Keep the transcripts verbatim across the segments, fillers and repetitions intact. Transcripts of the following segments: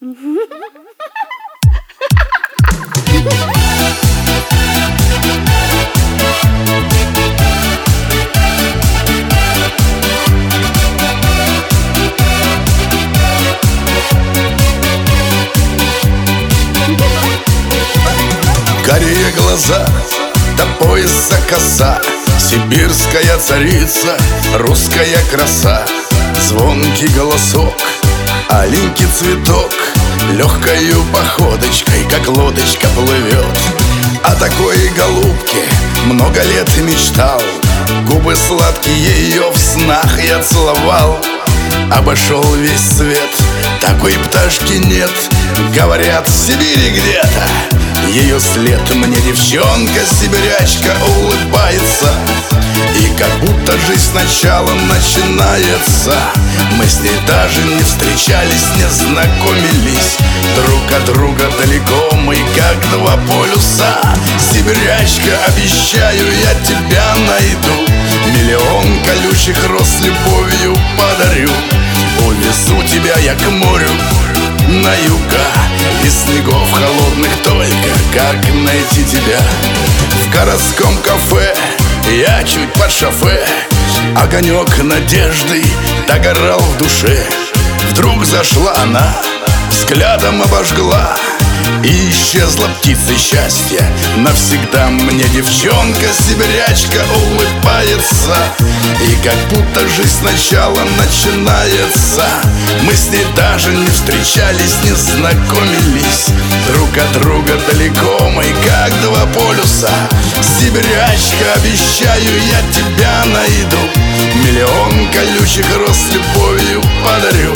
Карие глаза, до пояса коса, сибирская царица, русская краса. Звонкий голосок, аленький цветок, легкою походочкой, как лодочка плывет. О такой голубке много лет мечтал, губы сладкие ее в снах я целовал. Обошел весь свет, такой пташки нет, говорят, в Сибири где-то ее след. Мне девчонка сибирячка улыбается, и как будто жизнь сначала начинается. Мы с ней даже не встречались, не знакомились, друг от друга далеко мы, как два полюса. Сибирячка, обещаю, я тебя найду, миллион колючих роз любовью подарю. Увезу тебя я к морю, на юга, из снегов холодных только, как найти тебя. В городском кафе я чуть под шофе, огонек надежды догорал в душе. Вдруг зашла она, взглядом обожгла, и исчезла птица счастья навсегда. Мне девчонка сибирячка улыбается, и как будто жизнь сначала начинается. Мы с ней даже не встречались, не знакомились, друг от друга далеко мы, как два полюса. Сибирячка, обещаю, я тебя найду, миллион колючих роз любовью подарю.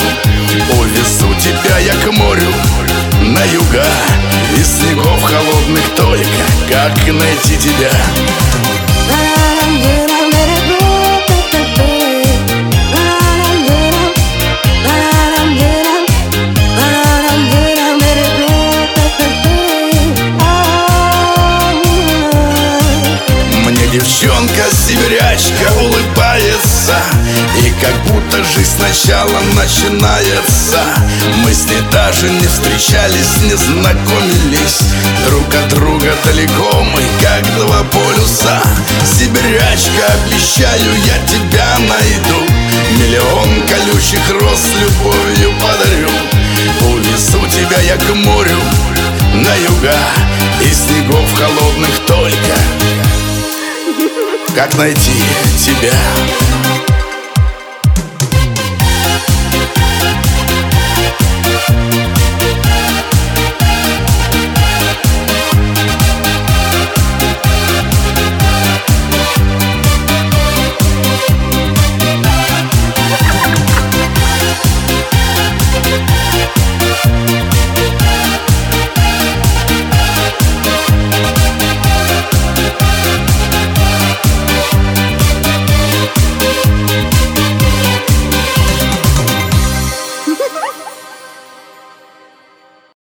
Увезу тебя я к морю, на юга, из снегов холодных только, как найти тебя. Мне девчонка сибирячка улыбается, и как будто жизнь сначала начинается. Мы с ней даже не встречались, не знакомились, друг от друга далеко мы, как два полюса. Сибирячка, обещаю, я тебя найду, миллион колючих роз любовью подарю. Увезу тебя я к морю, на юга, из снегов холодных только, как найти тебя.